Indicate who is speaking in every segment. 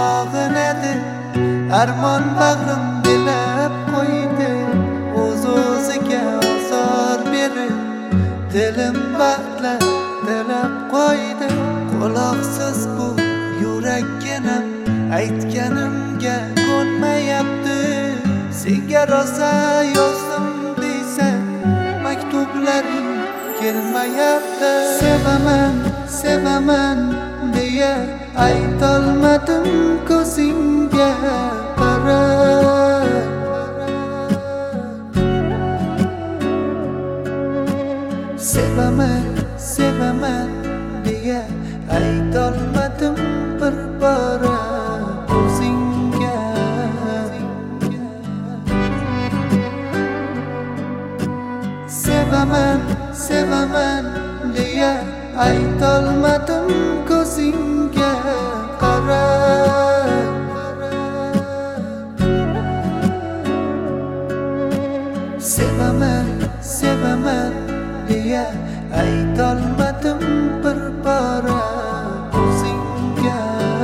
Speaker 1: chog'in edi, armon bag'rim bilib qo'ydi. O'z-o'ziga ozor berib, dilim baxtlar tilab qo'ydi. Quloqsiz bu yurakginam aytganimga ko'nmayapti. Senga rosa yozdim deysan, maktublaring kelmayapti. Sevaman, sevaman deya aytolmadim ko'zingga qarab. Sevaman, sevaman deya aytolmadim bir bora o'zingga. Sevaman, sevaman deya aytolmadim ko'zingga qarab. Sevaman, sevaman deya aytolmadim bir bora o'zingga.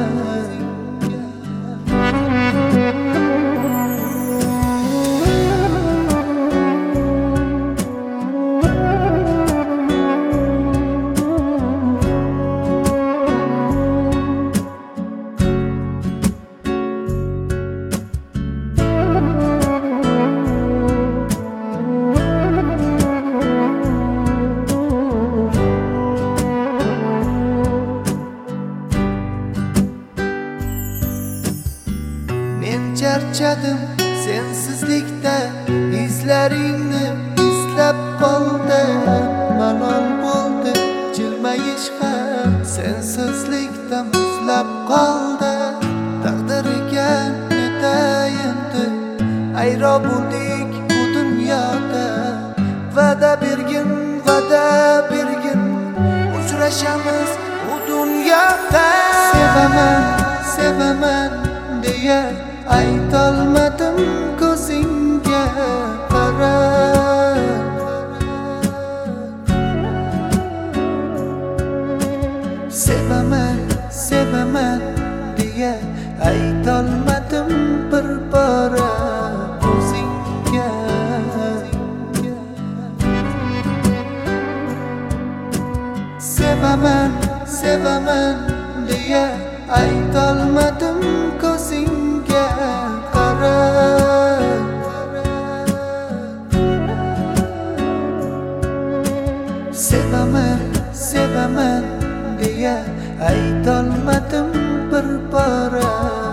Speaker 1: Charchadim sensizlikda, izlaringni izlab qoldim. Malol bo'ldi jilmayish ham sensizlikda muzlab qoldi. Taqdiriga netayindi, ayro bo'ldik bu dunyoda. Va'da bergin, va'da bergin, uchrashamiz bu dunyoda. Sevaman, sevaman deya aytolmadim ko'zingga qarab. Sevaman, sevaman deya aytolmadim bir bora o'zingga. Sevaman, sevaman deya aytolmadim ko'zingga qarab. Sevaman, sevaman deya aytolmadim bir bora